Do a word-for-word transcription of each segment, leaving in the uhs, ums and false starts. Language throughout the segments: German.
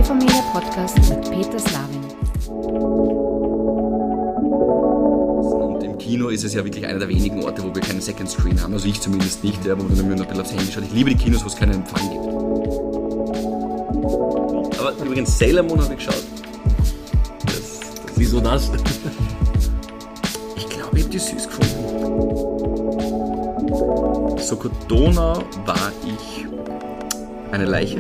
T-Familie Podcast mit Peter Slavin. Und im Kino ist es ja wirklich einer der wenigen Orte, wo wir keinen Second Screen haben. Also ich zumindest nicht, ja, wo man dann nur ein bisschen aufs Handy schaut. Ich liebe die Kinos, wo es keinen Empfang gibt. Aber übrigens, Sailor Moon habe ich geschaut. Das, das Wieso das? Ich glaube, ich habe die süß gefunden. Sokodona war ich eine Leiche.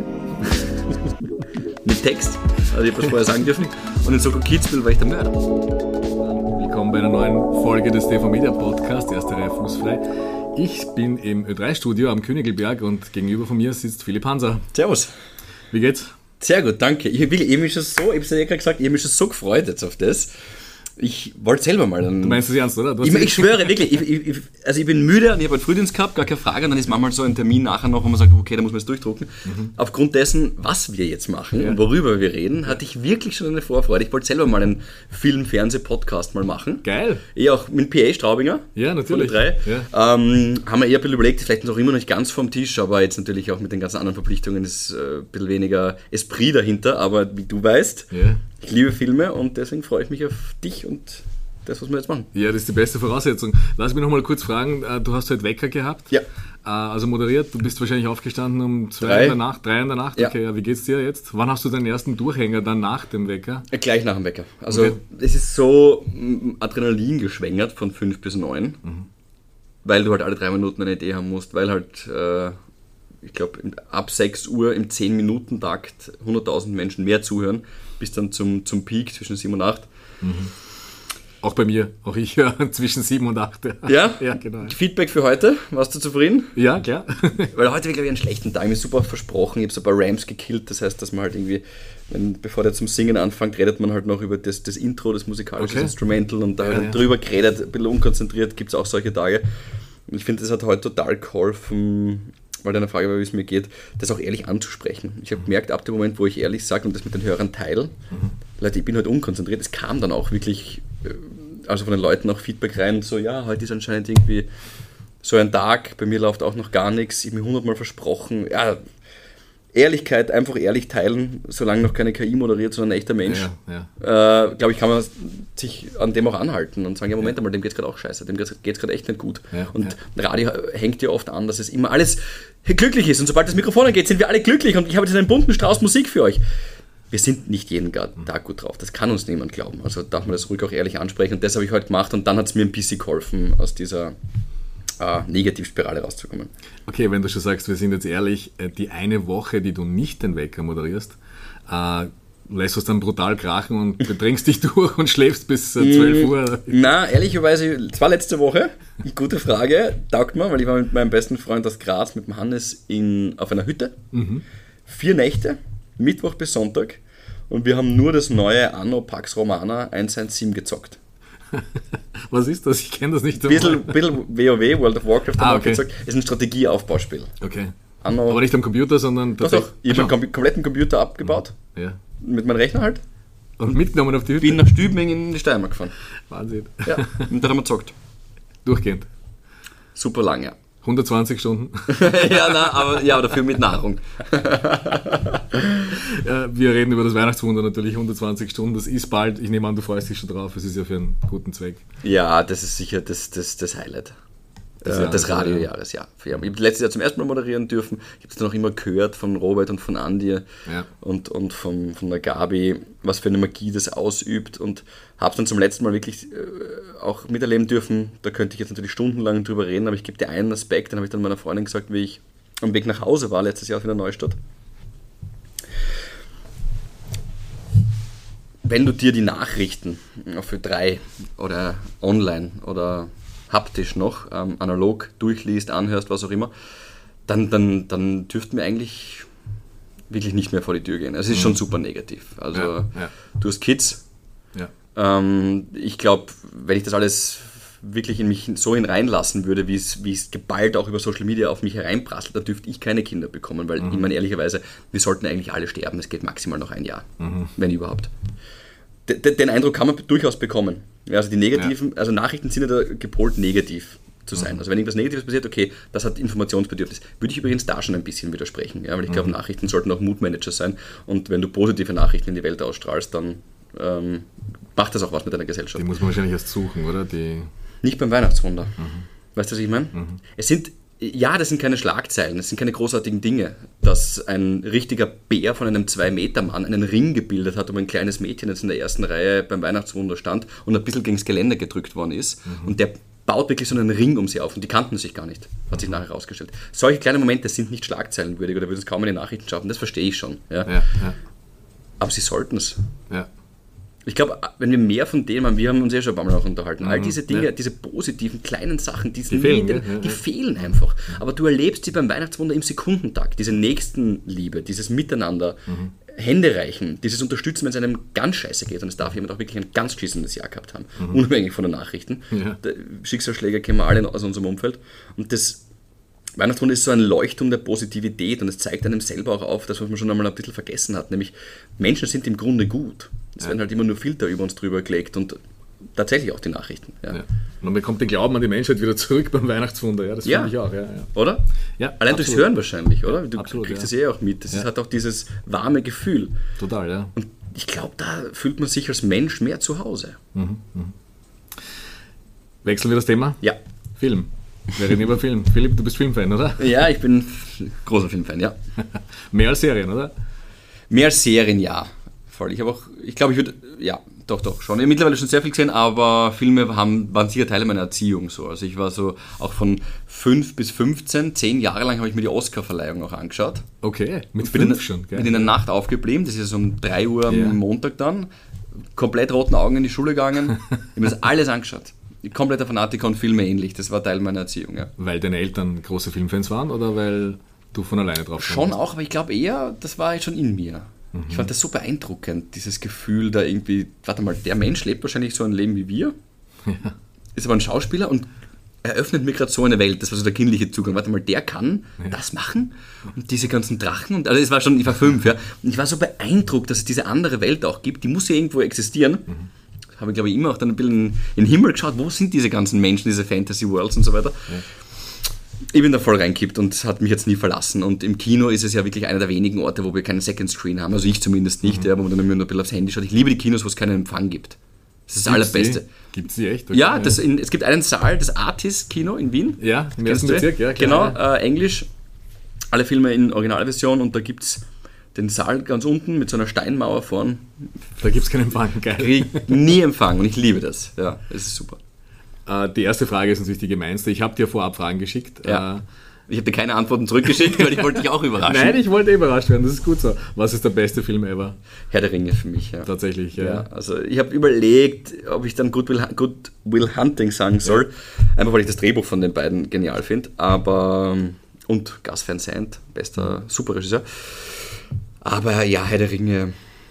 Mit Text. Also ich habe das vorher sagen dürfen. Und in Soko Kitzbühel war ich der Mörder. Willkommen bei einer neuen Folge des T-Familie Podcast, erste Reihe fußfrei. Ich bin im Ö drei Studio am Königelberg und gegenüber von mir sitzt Philipp Hanser. Servus. Wie geht's? Sehr gut, danke. Ich habe mich schon so, ich habe es ja gerade gesagt, ich habe mich schon so gefreut jetzt auf das. Ich wollte selber mal dann... Du meinst das ernst, oder? Du hast Ich, ich schwöre, wirklich. Ich, ich, also ich bin müde und ich habe einen Frühdienst gehabt, gar keine Frage. Und dann ist manchmal so ein Termin nachher noch, wo man sagt, okay, da muss man es durchdrucken. Mhm. Aufgrund dessen, was wir jetzt machen ja. und worüber wir reden, hatte ich wirklich schon eine Vorfreude. Ich wollte selber mal einen Film-Fernseh-Podcast mal machen. Geil. Eh auch mit P A Straubinger. Ja, natürlich. Von den drei. Ja. Ähm, haben wir eher ein bisschen überlegt, vielleicht noch immer noch nicht ganz vom Tisch, aber jetzt natürlich auch mit den ganzen anderen Verpflichtungen ist äh, ein bisschen weniger Esprit dahinter. Aber wie du weißt, ja. ich liebe Filme und deswegen freue ich mich auf dich und das, was wir jetzt machen. Ja, das ist die beste Voraussetzung. Lass mich noch mal kurz fragen, du hast heute Wecker gehabt, ja. also moderiert, du bist wahrscheinlich aufgestanden um zwei drei. in der Nacht, drei in der Nacht, ja. okay, ja, wie geht's dir jetzt? Wann hast du deinen ersten Durchhänger dann nach dem Wecker? Gleich nach dem Wecker. Also okay. Es ist so Adrenalin geschwängert von fünf bis neun, mhm. weil du halt alle drei Minuten eine Idee haben musst, weil halt, äh, ich glaube, ab sechs Uhr im zehn-Minuten-Takt hunderttausend Menschen mehr zuhören, bis dann zum, zum Peak zwischen sieben und acht. Mhm. Auch bei mir, auch ich höre ja, zwischen sieben und acht. Ja? Ja, genau. Feedback für heute, warst du zufrieden? Ja, klar. Weil heute, glaube ich, einen schlechten Tag, mir super versprochen, ich habe so ein paar Rams gekillt, das heißt, dass man halt irgendwie, wenn, bevor der zum Singen anfängt, redet man halt noch über das, das Intro, das musikalische okay. Instrumental und da ja, halt ja. drüber geredet, ein bisschen unkonzentriert, gibt es auch solche Tage. Und ich finde, das hat heute total geholfen, weil deine Frage war, wie es mir geht, das auch ehrlich anzusprechen. Ich habe gemerkt, ab dem Moment, wo ich ehrlich sage und das mit den Hörern teile, mhm. Leute, ich bin heute unkonzentriert, es kam dann auch wirklich, also von den Leuten auch Feedback rein, so ja, heute ist anscheinend irgendwie so ein Tag, bei mir läuft auch noch gar nichts, ich habe mir hundertmal versprochen, ja, Ehrlichkeit, einfach ehrlich teilen, solange noch keine K I moderiert, sondern ein echter Mensch, ja, ja. äh, glaube ich, kann man sich an dem auch anhalten und sagen, ja Moment ja. einmal, dem geht es gerade auch scheiße, dem geht es gerade echt nicht gut. Ja, und ja. Radio hängt ja oft an, dass es immer alles glücklich ist und sobald das Mikrofon angeht, sind wir alle glücklich und ich habe jetzt einen bunten Strauß Musik für euch. Wir sind nicht jeden Tag gut drauf, das kann uns niemand glauben, also darf man das ruhig auch ehrlich ansprechen und das habe ich heute gemacht und dann hat es mir ein bisschen geholfen, aus dieser Uh, Negativspirale rauszukommen. Okay, wenn du schon sagst, wir sind jetzt ehrlich, die eine Woche, die du nicht den Wecker moderierst, uh, lässt du es dann brutal krachen und bedrängst dich durch und schläfst bis uh, zwölf Uhr? Na, ehrlicherweise, es war letzte Woche, gute Frage, taugt mir, weil ich war mit meinem besten Freund aus Graz, mit dem Hannes, in, auf einer Hütte, mhm. vier Nächte, Mittwoch bis Sonntag und wir haben nur das neue Anno Pax Romana eins eins sieben gezockt. Was ist das? Ich kenne das nicht so. Ein bisschen, bisschen WoW, World of Warcraft, ah, okay. gesagt, ist ein Strategieaufbauspiel. Okay. Anno, aber nicht am Computer, sondern tatsächlich. Doch, doch. Ich habe meinen kompletten Computer abgebaut. Ja. Mit meinem Rechner halt. Und mitgenommen auf die Hütte? Bin nach Stübing in die Steiermark gefahren. Wahnsinn. Ja, und dann haben wir gezockt. Durchgehend? Super lang, ja. hundertzwanzig Stunden? ja, na, aber, ja, aber dafür mit Nahrung. ja, wir reden über das Weihnachtswunder natürlich, hundertzwanzig Stunden, das ist bald, ich nehme an, du freust dich schon drauf, es ist ja für einen guten Zweck. Ja, das ist sicher das, das, das Highlight. Das, äh, das Radiojahres, ja. Ich habe letztes Jahr zum ersten Mal moderieren dürfen, ich habe es dann auch immer gehört von Robert und von Andi ja. und, und von, von der Gabi, was für eine Magie das ausübt und habe es dann zum letzten Mal wirklich äh, auch miterleben dürfen. Da könnte ich jetzt natürlich stundenlang drüber reden, aber ich gebe dir einen Aspekt, den habe ich dann meiner Freundin gesagt, wie ich am Weg nach Hause war, letztes Jahr auf der Neustadt. Wenn du dir die Nachrichten auf Ö drei oder online oder haptisch noch, ähm, analog durchliest, anhörst, was auch immer, dann, dann, dann dürften wir eigentlich wirklich nicht mehr vor die Tür gehen. Es ist mhm. schon super negativ. Also ja, ja. Du hast Kids. Ja. Ähm, ich glaube, wenn ich das alles wirklich in mich so hineinlassen würde, wie es, wie es geballt auch über Social Media auf mich hereinprasselt, dann dürfte ich keine Kinder bekommen, weil mhm. ich meine, ehrlicherweise, wir sollten eigentlich alle sterben. Es geht maximal noch ein Jahr, mhm. wenn überhaupt. D- den Eindruck kann man durchaus bekommen. Also die negativen, ja. also Nachrichten sind ja da gepolt negativ. zu sein. Mhm. Also wenn irgendwas Negatives passiert, okay, das hat Informationsbedürfnis. Würde ich übrigens da schon ein bisschen widersprechen, ja, weil ich mhm. glaube, Nachrichten sollten auch Moodmanager sein und wenn du positive Nachrichten in die Welt ausstrahlst, dann ähm, macht das auch was mit deiner Gesellschaft. Die muss man wahrscheinlich erst suchen, oder? Die Nicht beim Weihnachtswunder. Mhm. Weißt du, was ich meine? Mhm. Es sind Ja, das sind keine Schlagzeilen, das sind keine großartigen Dinge, dass ein richtiger Bär von einem zwei-Meter-Mann einen Ring gebildet hat, um ein kleines Mädchen jetzt in der ersten Reihe beim Weihnachtswunder stand und ein bisschen gegen das Geländer gedrückt worden ist. Mhm. Und der baut wirklich so einen Ring um sie auf und die kannten sich gar nicht, hat sich nachher herausgestellt. Solche kleine Momente sind nicht schlagzeilenwürdig oder würden es kaum in die Nachrichten schaffen, das verstehe ich schon. Ja. Ja, ja. Aber sie sollten es. Ja. Ich glaube, wenn wir mehr von denen haben, wir haben uns ja schon ein paar Mal auch unterhalten, mhm, all diese Dinge, ja. diese positiven kleinen Sachen, die, die, fehlen, den, ja, die ja. fehlen einfach. Aber du erlebst sie beim Weihnachtswunder im Sekundentag, diese Nächstenliebe, dieses Miteinander, mhm. Hände reichen, dieses Unterstützen, wenn es einem ganz scheiße geht und es darf jemand auch wirklich ein ganz geschissenes Jahr gehabt haben, mhm. unabhängig von den Nachrichten. Ja. Schicksalsschläge kennen wir alle aus unserem Umfeld und das Weihnachtswunder ist so ein Leuchtturm der Positivität und es zeigt einem selber auch auf, das, was man schon einmal ein bisschen vergessen hat, nämlich Menschen sind im Grunde gut. Es ja. werden halt immer nur Filter über uns drüber gelegt und tatsächlich auch die Nachrichten. Ja. Ja. Und man bekommt den Glauben an die Menschheit wieder zurück beim Weihnachtswunder, ja, das ja. finde ich auch. Ja, ja. Oder? Ja, allein absolut. durchs Hören wahrscheinlich, oder? Du absolut, kriegst ja. das eh auch mit. Das ja. hat auch dieses warme Gefühl. Total, ja. Und ich glaube, da fühlt man sich als Mensch mehr zu Hause. Mhm. Mhm. Wechseln wir das Thema? Ja. Film. Wir reden über Film. Philipp, du bist Filmfan, oder? Ja, ich bin großer Filmfan, ja. Mehr als Serien, oder? Mehr als Serien, ja. Voll. Ich habe auch, ich glaube, ich würde, ja, doch, doch, schon. Ich habe mittlerweile schon sehr viel gesehen, aber Filme haben, waren sicher Teile meiner Erziehung so. Also ich war so auch von fünf bis fünfzehn, zehn Jahre lang habe ich mir die Oscar-Verleihung auch angeschaut. Okay, mit bin fünf in, schon, Bin in der Nacht aufgeblieben, das ist um drei Uhr ja. am Montag dann, komplett roten Augen in die Schule gegangen, ich habe mir das alles angeschaut. Kompletter Fanatiker und Filme ähnlich, das war Teil meiner Erziehung, ja. Weil deine Eltern große Filmfans waren oder weil du von alleine drauf Schon kommst? auch, aber ich glaube eher, das war schon in mir. Mhm. Ich fand das so beeindruckend, dieses Gefühl da irgendwie, warte mal, der Mensch lebt wahrscheinlich so ein Leben wie wir, ja. ist aber ein Schauspieler und eröffnet mir gerade so eine Welt, das war so der kindliche Zugang, warte mal, der kann ja. das machen und diese ganzen Drachen, und also es war schon, ich war fünf, ja, und ich war so beeindruckt, dass es diese andere Welt auch gibt, die muss ja irgendwo existieren. Mhm. Habe ich, glaube ich, immer auch dann ein bisschen in den Himmel geschaut, wo sind diese ganzen Menschen, diese Fantasy-Worlds und so weiter. Ja. Ich bin da voll reingekippt und es hat mich jetzt nie verlassen. Und im Kino ist es ja wirklich einer der wenigen Orte, wo wir keinen Second Screen haben. Also ich zumindest nicht, mhm. ja, wo man dann immer nur ein bisschen aufs Handy schaut. Ich liebe die Kinos, wo es keinen Empfang gibt. Das ist das Gibt's Allerbeste. Gibt es die echt? Okay. Ja, das in, es gibt einen Saal, das Artis-Kino in Wien. Ja, im ersten Bezirk, ja. Genau, äh, Englisch. Alle Filme in Originalversion und da gibt es den Saal ganz unten mit so einer Steinmauer vorn. Da gibt es keinen Empfang, geil. Krieg nie Empfang und ich liebe das. Ja, es ist super. Äh, die erste Frage ist natürlich die gemeinste. Ich habe dir vorab Fragen geschickt. Ja. Äh, ich habe dir keine Antworten zurückgeschickt, weil ich wollte dich auch überraschen. Nein, ich wollte überrascht werden, das ist gut so. Was ist der beste Film ever? Herr der Ringe für mich, ja. Tatsächlich, ja. ja also ich habe überlegt, ob ich dann Good Will, Good Will Hunting sagen soll, ja. einfach weil ich das Drehbuch von den beiden genial finde, aber und Gus Van Sant, bester Superregisseur. Aber ja, Herr der Ringe,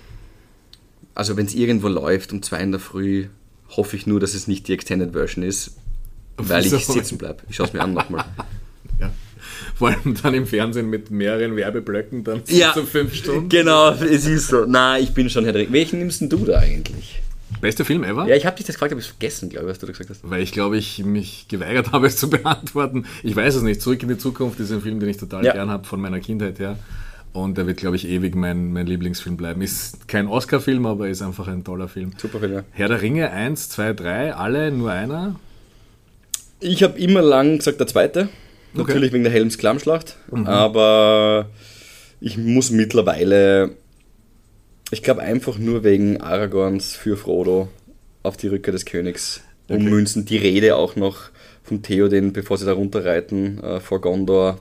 also wenn es irgendwo läuft um zwei in der Früh, hoffe ich nur, dass es nicht die Extended Version ist, weil so. ich sitzen bleibe. Ich schaue es mir an nochmal. Ja. Vor allem dann im Fernsehen mit mehreren Werbeblöcken, dann ja, so fünf Stunden. Genau, es ist so. Nein, ich bin schon Herr der Ringe. Welchen nimmst denn du da eigentlich? Bester Film ever? Ja, ich habe dich das gefragt, habe ich vergessen, glaube ich, was du da gesagt hast. Weil ich glaube, ich mich geweigert habe, es zu beantworten. Ich weiß es nicht. Zurück in die Zukunft ist ein Film, den ich total ja. gern habe, von meiner Kindheit her. Und der wird, glaube ich, ewig mein, mein Lieblingsfilm bleiben. Ist kein Oscar-Film, aber ist einfach ein toller Film. Super Film, ja. Herr der Ringe, eins, zwei, drei, alle, nur einer? Ich habe immer lang gesagt, der zweite. Okay. Natürlich wegen der Helms-Klamm-Schlacht. Mhm. Aber ich muss mittlerweile, ich glaube einfach nur wegen Aragorns für Frodo auf die Rückkehr des Königs okay. ummünzen. Die Rede auch noch von Theoden, bevor sie da runterreiten äh, vor Gondor.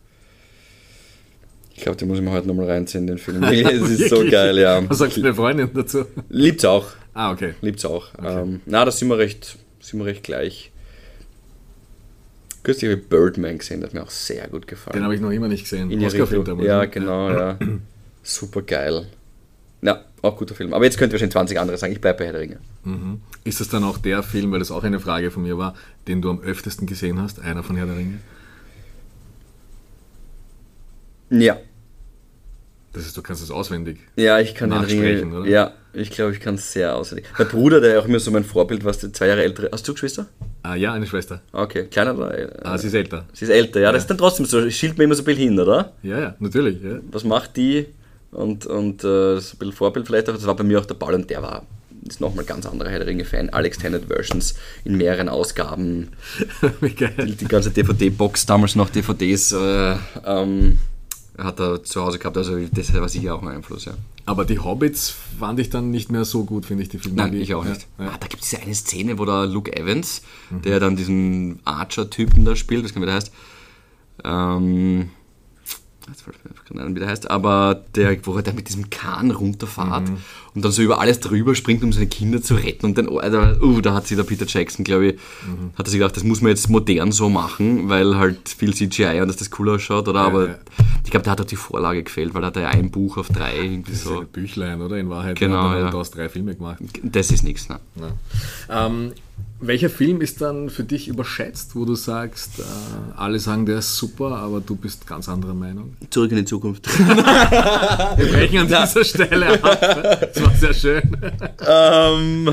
Ich glaube, den muss ich mir heute nochmal reinziehen, den Film. Es ist so geil, ja. Was sagt deine Freundin dazu? Liebt's auch. Ah, okay. Liebt's auch. Okay. Ähm, na, da sind wir recht, sind wir recht gleich. Kürzlich habe ich Birdman gesehen, der hat mir auch sehr gut gefallen. Den habe ich noch immer nicht gesehen. Oscar-Film. Ja, genau, ja. Super geil. Ja, auch guter Film. Aber jetzt könnt ihr wahrscheinlich zwanzig andere sagen. Ich bleibe bei Herr der Ringe. Mhm. Ist das dann auch der Film, weil das auch eine Frage von mir war, den du am öftesten gesehen hast? Einer von Herr der Ringe? Ja. Das ist, du kannst es auswendig Ja, ich kann den Ringe, oder? Ja, ich glaube, ich kann es sehr auswendig. Mein Bruder, der auch immer so mein Vorbild war, der zwei Jahre ältere. Hast du Geschwister? Ah, ja, eine Schwester. Okay, kleiner oder? Äh, ah, sie ist älter. Sie ist älter, ja, ja. Das ist dann trotzdem so, schielt mir immer so ein bisschen hin, oder? Ja, ja, natürlich. Ja. Was macht die? Und, und äh, so ein bisschen Vorbild vielleicht auch, das war bei mir auch der Paul und der war, ist nochmal ganz anderer Herr der Ringe-Fan, alle Extended Versions in mehreren Ausgaben. Wie geil. Die, die ganze D V D-Box, damals noch D V Ds, äh, ähm, hat er zu Hause gehabt, also das war sicher auch ein Einfluss, ja. Aber die Hobbits fand ich dann nicht mehr so gut, finde ich, die Filme. Nein, die, ich auch nicht. Ja, ja. Ah, da gibt es diese eine Szene, wo der Luke Evans, mhm. der dann diesen Archer-Typen da spielt, was kann man, wie der heißt, ähm, jetzt fällt mir keine Ahnung, wie der heißt, aber der, wo er dann mit diesem Kahn runterfährt mhm. und dann so über alles drüber springt, um seine Kinder zu retten und dann, also, uh, da hat sich der Peter Jackson, glaube ich, mhm. hat er sich gedacht, das muss man jetzt modern so machen, weil halt viel C G I und dass das cool ausschaut, oder? Ja, aber ja. ich glaube, da hat auch die Vorlage gefehlt, weil da hat er ja ein Buch auf drei irgendwie das so. Ist ein Büchlein, oder? In Wahrheit. Genau, hat er ja. daraus drei Filme gemacht. Das ist nichts, ne? Ja. Ähm, welcher Film ist dann für dich überschätzt, wo du sagst, äh, alle sagen, der ist super, aber du bist ganz anderer Meinung? Zurück in die Zukunft. Wir brechen an dieser Stelle ab. Das war sehr schön. Ähm,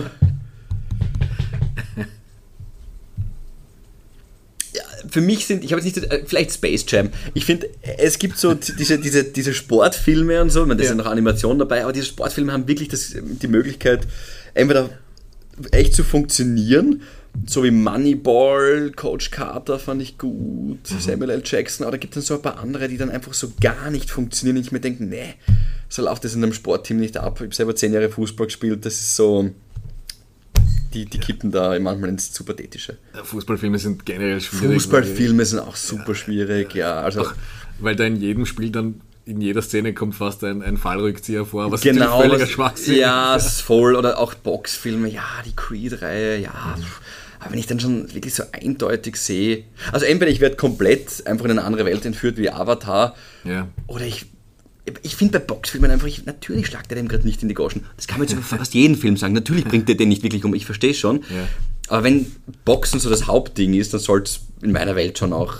ja, für mich sind, ich habe jetzt nicht, vielleicht Space Jam. Ich finde, es gibt so diese, diese, diese Sportfilme und so, ich meine, da ist ja noch Animation dabei, aber diese Sportfilme haben wirklich das, die Möglichkeit, entweder echt zu funktionieren, so wie Moneyball, Coach Carter fand ich gut, mhm. Samuel L. Jackson, aber da gibt es dann so ein paar andere, die dann einfach so gar nicht funktionieren und ich mir denke, nee, so läuft das in einem Sportteam nicht ab. Ich habe selber zehn Jahre Fußball gespielt, das ist so, die, die kippen da manchmal ins Superthetische. Fußballfilme sind generell schwierig. Fußballfilme sind auch super ja. schwierig, ja. Also Ach, weil da in jedem Spiel dann in jeder Szene kommt fast ein, ein Fallrückzieher vor, was genau, natürlich völliger Schwachsinn ja, ist. Voll. Oder auch Boxfilme, ja, die Creed-Reihe, ja. Mhm. Aber wenn ich dann schon wirklich so eindeutig sehe, also entweder ich werde komplett einfach in eine andere Welt entführt wie Avatar, ja. oder ich ich finde bei Boxfilmen einfach, ich, natürlich schlagt er dem gerade nicht in die Goschen. Das kann man jetzt über fast jeden Film sagen. Natürlich bringt er den nicht wirklich um, ich verstehe es schon. Ja. Aber wenn Boxen so das Hauptding ist, dann soll es in meiner Welt schon auch,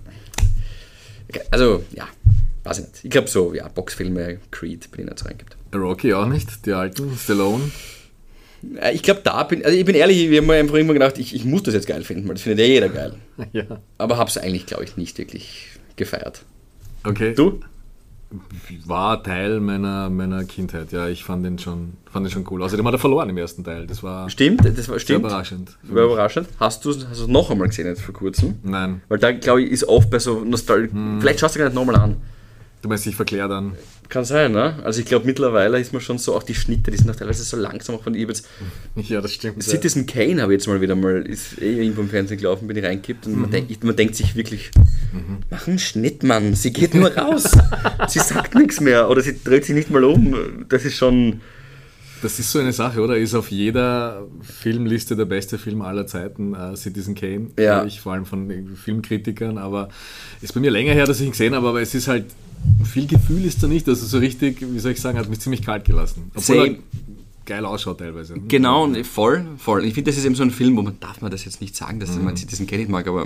also ja, weiß ich nicht. Ich glaube so, ja, Boxfilme, Creed, bin ich nicht so reingibt. Rocky auch nicht, die alten, Stallone? Ich glaube, da bin, also ich bin ehrlich, wir haben einfach immer gedacht, ich, ich muss das jetzt geil finden, weil das findet ja jeder geil. Ja. Aber habe es eigentlich, glaube ich, nicht wirklich gefeiert. Okay. Du? War Teil meiner, meiner Kindheit, ja, ich fand den schon, fand den schon cool. Außerdem hat er verloren im ersten Teil, das war, stimmt, das war stimmt. überraschend. War überraschend. Hast du es noch einmal gesehen jetzt vor kurzem? Nein. Weil da, glaube ich, ist oft bei so Nostalgie, hm. vielleicht schaust du gar nicht nochmal an. Du meinst, ich verkläre dann? Kann sein, ne? Also ich glaube, mittlerweile ist man schon so, auch die Schnitte, die sind auch teilweise so langsam, auch von jetzt. Ja, das stimmt. Citizen ja. Kane habe ich jetzt mal wieder mal, ist eh irgendwo im Fernsehen gelaufen, bin ich reingekippt und mhm. man, denkt, man denkt sich wirklich, mhm. mach einen Schnitt, Mann, sie geht nur raus. Sie sagt nichts mehr oder sie dreht sich nicht mal um. Das ist schon... Das ist so eine Sache, oder? Ist auf jeder Filmliste der beste Film aller Zeiten, uh, Citizen Kane. Ja. Ich, vor allem von Filmkritikern, aber ist bei mir länger her, dass ich ihn gesehen habe, aber es ist halt, viel Gefühl ist da nicht, also so richtig, wie soll ich sagen, hat mich ziemlich kalt gelassen. Obwohl er geil ausschaut teilweise. Genau, und voll, voll. Ich finde, das ist eben so ein Film, wo man, darf man das jetzt nicht sagen, dass mhm. man Citizen Kane nicht mag, aber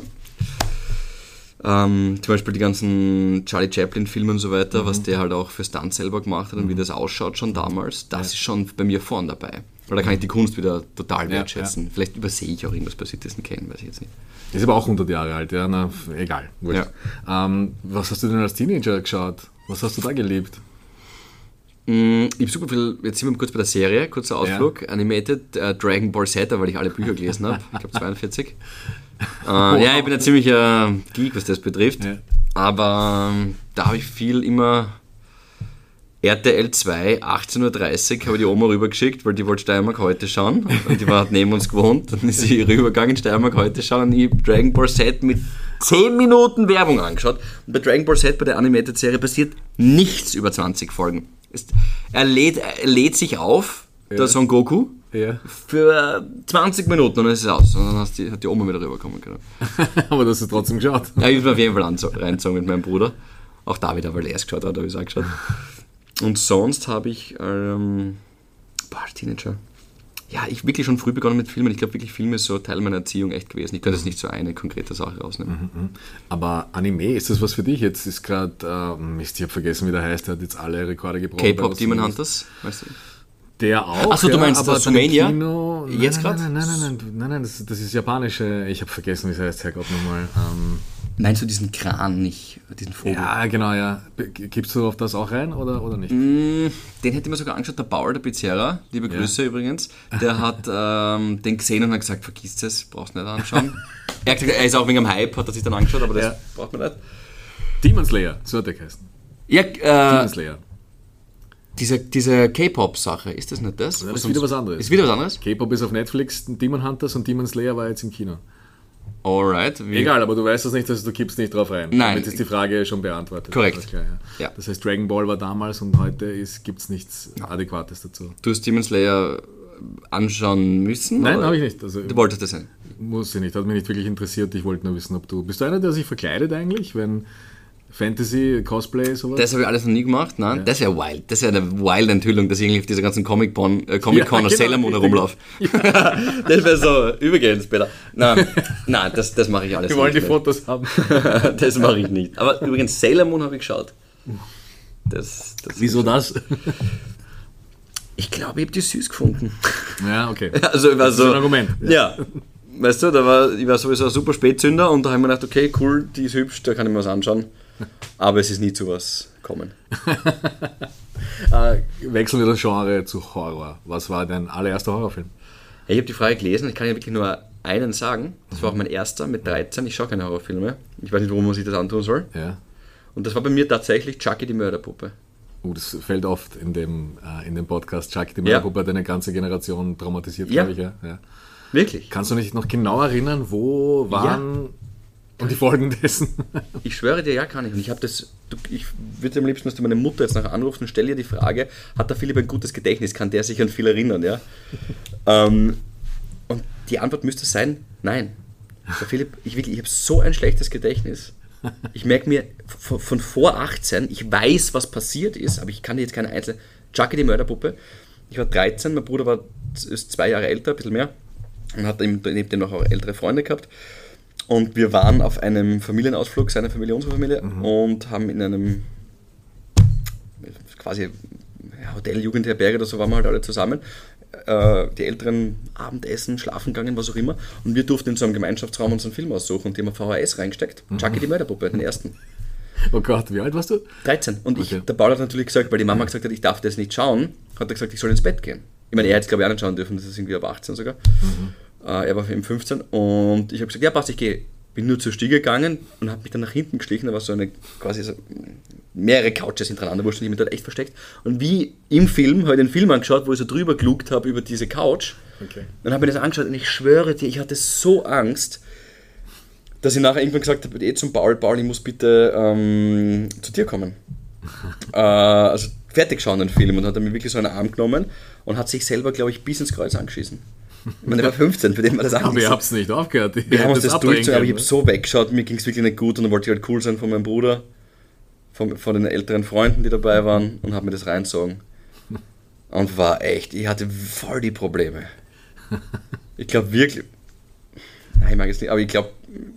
Ähm, zum Beispiel die ganzen Charlie Chaplin-Filme und so weiter, mhm. was der halt auch für Stunts selber gemacht hat und mhm. wie das ausschaut schon damals, das ja. ist schon bei mir vorn dabei. Weil da kann ich die Kunst wieder total wertschätzen. Ja, ja. Vielleicht übersehe ich auch irgendwas bei Citizen Kane, weiß ich jetzt nicht. Ist aber auch hundert Jahre alt, ja, na, egal. Ja. Ähm, was hast du denn als Teenager geschaut? Was hast du da geliebt? Ich habe super viel, jetzt sind wir kurz bei der Serie, kurzer Ausflug, ja. Animated, äh, Dragon Ball Z, weil ich alle Bücher gelesen habe, ich glaube zweiundvierzig. äh, wow. Ja, ich bin ein ziemlicher Geek, was das betrifft, ja. aber ähm, da habe ich viel immer R T L zwei, achtzehn Uhr dreißig, habe ich die Oma rübergeschickt, weil die wollte Steiermark heute schauen und die war halt neben uns gewohnt, dann ist sie rübergegangen, Steiermark heute schauen und ich habe Dragon Ball Z mit zehn Minuten Werbung angeschaut und bei Dragon Ball Z, bei der Animated-Serie, passiert nichts über zwanzig Folgen. Er lädt, er lädt sich auf, ja. der Son Goku, ja. für zwanzig Minuten und dann ist es aus. Und dann hast die, hat die Oma wieder rüberkommen können. Aber du hast es trotzdem geschaut. Ja, ich habe auf jeden Fall reingezogen mit meinem Bruder. Auch da wieder, weil er es geschaut hat, habe ich es auch geschaut. Und sonst habe ich, ähm, boah, als Teenager, ja, ich wirklich schon früh begonnen mit Filmen. Ich glaube wirklich, Filme ist so Teil meiner Erziehung echt gewesen. Ich könnte jetzt nicht so eine konkrete Sache rausnehmen. Mhm. Aber Anime, ist das was für dich? Jetzt ist gerade, äh, Mist, ich habe vergessen, wie der heißt, der hat jetzt alle Rekorde gebrochen. K-Pop Demon Hunters, weißt du? Der auch. Achso, du ja, meinst aber Sumania? Kino, nein, Jetzt nein, gerade? nein, nein, nein, nein, nein, nein, das, das ist japanische. Ich habe vergessen, wie es heißt, Herrgott nochmal. Ähm, Meinst du diesen Kran nicht, diesen Vogel? ja, genau, ja. Gibst du auf das auch rein oder, oder nicht? Mm, den hätte ich mir sogar angeschaut, der Bauer der Pizzeria, liebe Grüße ja. übrigens, der hat ähm, den gesehen und hat gesagt, vergiss das, brauchst du nicht anschauen. er, hat gesagt, er ist auch wegen dem Hype, hat er sich dann angeschaut, aber das ja. braucht man nicht. Demon Slayer, so hat der geheißen. Ja, äh, Demon Slayer. Diese, diese K-Pop-Sache, ist das nicht das? Ja, das ist wieder was anderes. Ist wieder was anderes? K-Pop ist auf Netflix, Demon Hunters und Demon Slayer war jetzt im Kino. Alright. Wie? Egal, aber du weißt das nicht, also du kippst nicht drauf rein. Nein. Damit ist die Frage schon beantwortet. Korrekt. Klar, ja. Ja. Das heißt, Dragon Ball war damals und heute gibt es nichts Adäquates dazu. Du hast Demon Slayer anschauen müssen? Nein, habe ich nicht. Also, du wolltest das sein? Muss ich nicht, hat mich nicht wirklich interessiert. Ich wollte nur wissen, ob du... Bist du einer, der sich verkleidet eigentlich, wenn... Fantasy, Cosplay, sowas? Das habe ich alles noch nie gemacht, nein. Ja. Das wäre wild. Das wäre eine wild Enthüllung, dass ich irgendwie auf dieser ganzen Comic-Con äh, Comic ja, genau, Sailor Moon herumlaufe. Ja. Das wäre so übergehend später. Nein, nein das, das mache ich alles nicht. Wir wollen die mehr. Fotos haben. Das mache ich nicht. Aber übrigens, Sailor Moon habe ich geschaut. Das, das Wieso das? Ich glaube, ich habe die süß gefunden. Ja, okay. Also, ich war das so, ist ein Argument. Ja. ja. Weißt du, da war, ich war sowieso ein super Spätzünder und da habe ich mir gedacht, okay, cool, die ist hübsch, da kann ich mir was anschauen. Aber es ist nie zu was gekommen. äh, wechseln wir das Genre zu Horror. Was war dein allererster Horrorfilm? Ich habe die Frage gelesen, ich kann ja wirklich nur einen sagen. Das war auch mein erster mit dreizehn. Ich schaue keine Horrorfilme. Ich weiß nicht, warum man sich das antun soll. Ja. Und das war bei mir tatsächlich Chucky die Mörderpuppe. Uh, das fällt oft in dem, äh, in dem Podcast. Chucky die Mörderpuppe hat eine ganze Generation traumatisiert, ja. glaube ich. Ja. Ja. Wirklich? Kannst du dich noch genau erinnern, wo waren... Ja. Und die Folgen dessen? Ich schwöre dir, ja, kann ich. Und ich habe das, ich würde am liebsten, dass du meine Mutter jetzt nachher anrufst und stell ihr die Frage, hat der Philipp ein gutes Gedächtnis, kann der sich an viel erinnern, ja? ähm, und die Antwort müsste sein, nein. Der Philipp, ich, wirklich, ich habe so ein schlechtes Gedächtnis. Ich merke mir von, von vor achtzehn, ich weiß, was passiert ist, aber ich kann dir jetzt keine einzelne... Chucky die Mörderpuppe, ich war dreizehn, mein Bruder war ist zwei Jahre älter, ein bisschen mehr, und hat neben dem noch auch ältere Freunde gehabt. Und wir waren auf einem Familienausflug, seine Familie, unsere Familie, mhm. und haben in einem quasi Hotel, Jugendherberge oder so, waren wir halt alle zusammen. Äh, die Älteren Abendessen, schlafen gegangen, was auch immer. Und wir durften in so einem Gemeinschaftsraum unseren Film aussuchen und die haben auf V H S reingesteckt. Mhm. Chucky die Mörderpuppe, den ersten. Oh Gott, wie alt warst du? dreizehn. Und okay. ich, der Paul hat natürlich gesagt, weil die Mama gesagt hat, ich darf das nicht schauen, hat er gesagt, ich soll ins Bett gehen. Ich meine, er hätte es glaube ich auch nicht schauen dürfen, das ist irgendwie ab achtzehn sogar. Mhm. Er war im fünfzehn und ich habe gesagt, ja passt, ich gehe. Bin nur zur Stiege gegangen und habe mich dann nach hinten geschlichen, da war so eine, quasi so mehrere Couches hintereinander, wo ich mich dort echt versteckt. Und wie im Film, habe ich den Film angeschaut, wo ich so drüber gelugt habe über diese Couch. Okay. Dann habe ich mir das angeschaut und ich schwöre dir, ich hatte so Angst, dass ich nachher irgendwann gesagt habe, eh zum Paul, Paul, ich muss bitte ähm, zu dir kommen. äh, also fertig schauen den Film, und hat er mir wirklich so einen Arm genommen und hat sich selber, glaube ich, bis ins Kreuz angeschissen. Ich meine, der war fünfzehn, für den war das auch aber ihr habt es nicht aufgehört. Wir haben uns das, das durchgezogen, aber ich habe so weggeschaut, mir ging es wirklich nicht gut und dann wollte ich halt cool sein von meinem Bruder, von, von den älteren Freunden, die dabei waren, und habe mir das reinzogen. Und war echt, ich hatte voll die Probleme. Ich glaube wirklich, nein, ich mag es nicht, aber ich glaube,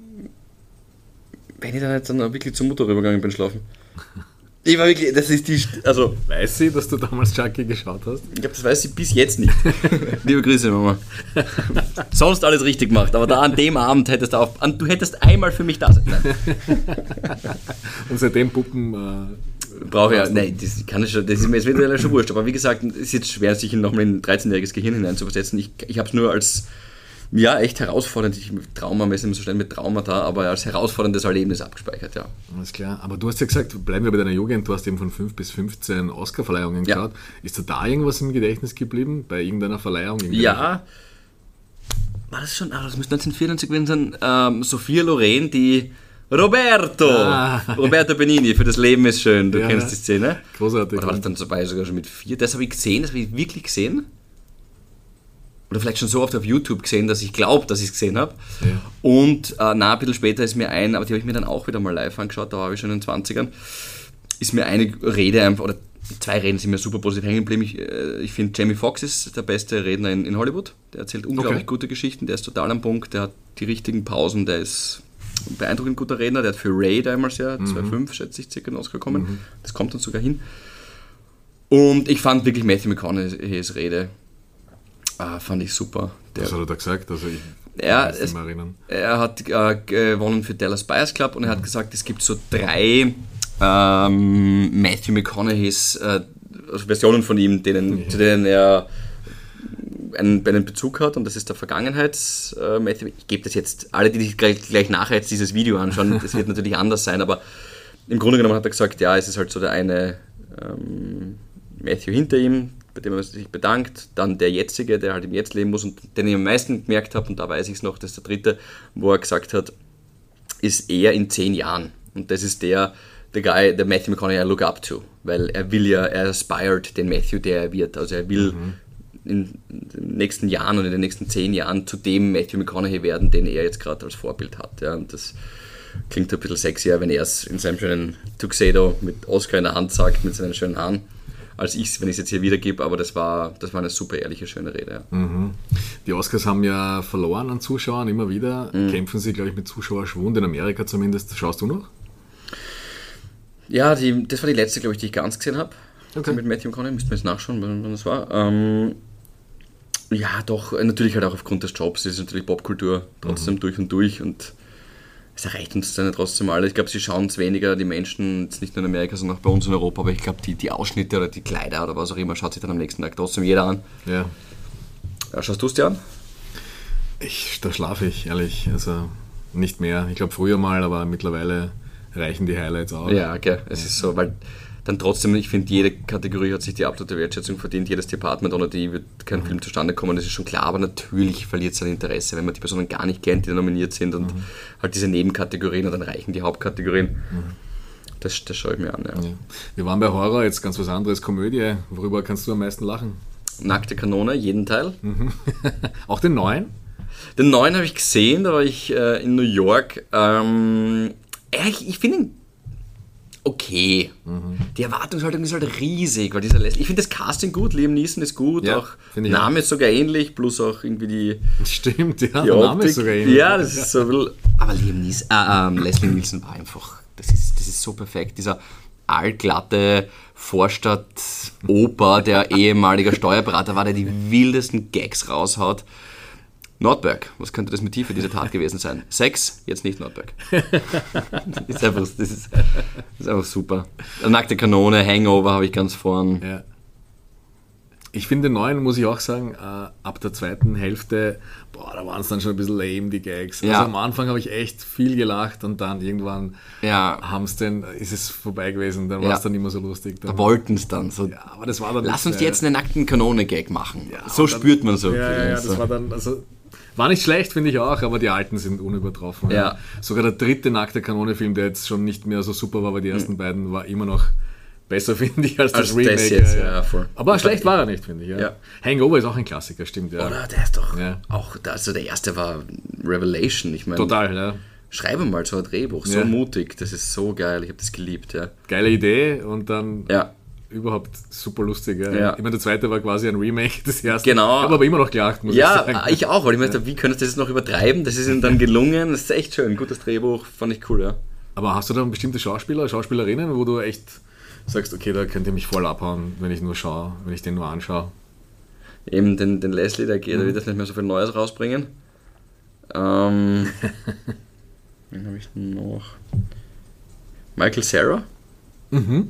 wenn ich dann jetzt dann wirklich zur Mutter rübergegangen bin, schlafen. Ich war wirklich, das ist die, also... Weiß sie, dass du damals Chucky geschaut hast? Ich glaube, das weiß sie bis jetzt nicht. Liebe Grüße, Mama. Sonst alles richtig gemacht, aber da an dem Abend hättest du auch... Du hättest einmal für mich da sein. Nein. Und seitdem Puppen... Äh, Brauche ich ja... Nein, das kann ich schon... Das ist mir jetzt wieder schon wurscht, aber wie gesagt, es ist jetzt schwer, sich nochmal in ein dreizehnjähriges Gehirn hineinzuversetzen. Ich, ich habe es nur als... Ja, echt herausfordernd. Ich Trauma messen so schnell mit Trauma da, aber als herausforderndes Erlebnis abgespeichert, ja. Alles klar. Aber du hast ja gesagt, bleiben wir bei deiner Jugend, du hast eben von fünf bis fünfzehn Oscar-Verleihungen ja. geschaut. Ist da da irgendwas im Gedächtnis geblieben? Bei irgendeiner Verleihung? Ja. War das schon? Ah, das müsste neunzehnhundertvierundneunzig gewesen sein. Ähm, Sophia Loren, die Roberto! Ah. Roberto Benigni, für das Leben ist schön. Du ja, kennst die Szene. Großartig. Oder war das dann dabei sogar schon mit vier? Das habe ich gesehen, das habe ich wirklich gesehen. Oder vielleicht schon so oft auf YouTube gesehen, dass ich glaube, dass ich es gesehen habe. Ja. Und äh, na, ein bisschen später ist mir ein, aber die habe ich mir dann auch wieder mal live angeschaut, da war ich schon in den zwanzigern, ist mir eine Rede einfach, oder zwei Reden sind mir super positiv hängen geblieben. Ich, äh, ich finde, Jamie Foxx ist der beste Redner in, in Hollywood. Der erzählt unglaublich okay. gute Geschichten, der ist total am Punkt, der hat die richtigen Pausen, der ist ein beeindruckend guter Redner, der hat für Ray damals ja, mhm. zwei Komma fünf schätze ich, circa einen Oscar bekommen. Mhm. Das kommt dann sogar hin. Und ich fand wirklich Matthew McConaughey's Rede, äh, fand ich super. Der, Was hat er da gesagt? Also ich er, es, er hat äh, gewonnen für Dallas Buyers Club und er hat gesagt, es gibt so drei ähm, Matthew McConaughey's äh, Versionen von ihm, denen, ja. zu denen er einen, einen Bezug hat, und das ist der Vergangenheits äh, Matthew. Ich gebe das jetzt, alle, die gleich, gleich nachher jetzt dieses Video anschauen, das wird natürlich anders sein, aber im Grunde genommen hat er gesagt, ja, es ist halt so der eine ähm, Matthew hinter ihm, bei dem er sich bedankt, dann der jetzige, der halt im Jetzt leben muss und den ich am meisten gemerkt habe, und da weiß ich es noch, das ist der dritte, wo er gesagt hat, ist er in zehn Jahren. Und das ist der, der Guy, der Matthew McConaughey I look up to, weil er will ja, er aspired den Matthew, der er wird. Also er will mhm. in den nächsten Jahren und in den nächsten zehn Jahren zu dem Matthew McConaughey werden, den er jetzt gerade als Vorbild hat. Ja. Und das klingt ein bisschen sexier, wenn er es in seinem schönen Tuxedo mit Oscar in der Hand sagt, mit seinen schönen Haaren, als ich, wenn ich es jetzt hier wiedergebe, aber das war, das war eine super ehrliche, schöne Rede. Ja. Mhm. Die Oscars haben ja verloren an Zuschauern, immer wieder. Mhm. Kämpfen sie, glaube ich, mit Zuschauerschwund, in Amerika zumindest. Schaust du noch? Ja, die, das war die letzte, glaube ich, die ich ganz gesehen habe. Okay. Mit Matthew McConaughey, müssten wir jetzt nachschauen, wann, wann das war. Ähm, ja, doch, natürlich halt auch aufgrund des Jobs, es ist natürlich Popkultur trotzdem mhm. durch und durch, und es erreicht uns dann trotzdem alle. Ich glaube, sie schauen es weniger, die Menschen, jetzt nicht nur in Amerika, sondern auch bei uns in Europa, aber ich glaube, die, die Ausschnitte oder die Kleider oder was auch immer, schaut sich dann am nächsten Tag trotzdem jeder an. Ja. Ja, schaust du es dir an? Ich, da schlafe ich, ehrlich. Also nicht mehr. Ich glaube, früher mal, aber mittlerweile reichen die Highlights auch. Ja, okay. Es ist so, weil dann trotzdem, ich finde, jede Kategorie hat sich die absolute Wertschätzung verdient, jedes Department, ohne die wird kein mhm. Film zustande kommen, das ist schon klar, aber natürlich verliert es sein Interesse, wenn man die Personen gar nicht kennt, die nominiert sind, und mhm. halt diese Nebenkategorien, und dann reichen die Hauptkategorien. Mhm. Das, das schaue ich mir an. Ja. Ja. Wir waren bei Horror, jetzt ganz was anderes, Komödie. Worüber kannst du am meisten lachen? Nackte Kanone, jeden Teil. Mhm. Auch den neuen? Den neuen habe ich gesehen, da war ich äh, in New York. Ähm, ich ich finde ihn okay. Mhm. Die Erwartungshaltung ist halt riesig, weil dieser Les- ich finde das Casting gut, Liam Neeson ist gut, ja, auch Name auch. Ist sogar ähnlich, plus auch irgendwie die Stimmt, ja, die der Name ist sogar ähnlich. Ja, das ist so ein bisschen, aber Liam Neeson, äh, ähm, Leslie Nielsen war einfach, das ist, das ist so perfekt, dieser allglatte Vorstadt-Opa, der ehemaliger Steuerberater war, der die wildesten Gags raushaut. Nordberg, was könnte das Motiv für diese Tat gewesen sein? Sex, jetzt nicht Nordberg. Das ist einfach, das ist, das ist einfach super. Nackte Kanone, Hangover habe ich ganz vorn. Ja. Ich finde den neuen, muss ich auch sagen, äh, ab der zweiten Hälfte, boah, da waren es dann schon ein bisschen lame, die Gags. Ja. Also am Anfang habe ich echt viel gelacht, und dann irgendwann ja. haben's denn, ist es vorbei gewesen, dann war es ja. dann nicht mehr so lustig. Dann da wollten es dann so. Ja, aber das war dann Lass uns jetzt einen nackten Kanone-Gag machen. Ja, so dann, spürt man so. Ja, ja, das so. war dann, also war nicht schlecht, finde ich auch, aber die alten sind unübertroffen. Ja. Ja. Sogar der dritte nackte Kanone-Film, der jetzt schon nicht mehr so super war, aber die ersten mhm. beiden, war immer noch besser, finde ich, als, als das Remake. Das jetzt, ja, ja. Voll. Aber schlecht war er nicht, finde ich. Ja. Ja. Hangover ist auch ein Klassiker, stimmt. Ja. Oder der ist doch ja. auch, also der erste war Revelation. Ich meine, total, ja. Schreibe mal so ein Drehbuch, so ja. mutig, das ist so geil, ich habe das geliebt. Ja. Geile Idee und dann ja. überhaupt super lustig. Ja. Ja. Ich meine, der zweite war quasi ein Remake des ersten. Genau. Ich habe aber immer noch gelacht, muss ja, ich sagen. Ja, ich auch, weil ich mir dachte, wie können sie das jetzt noch übertreiben? Das ist ihnen dann gelungen, das ist echt schön, gutes Drehbuch, fand ich cool, ja. Aber hast du da bestimmte Schauspieler, Schauspielerinnen, wo du echt sagst, okay, da könnt ihr mich voll abhauen, wenn ich nur schaue, wenn ich den nur anschaue? Eben den, den Leslie, der geht, mhm. der wird jetzt nicht mehr so viel Neues rausbringen. Ähm, wen habe ich denn noch? Michael Cera. Mhm.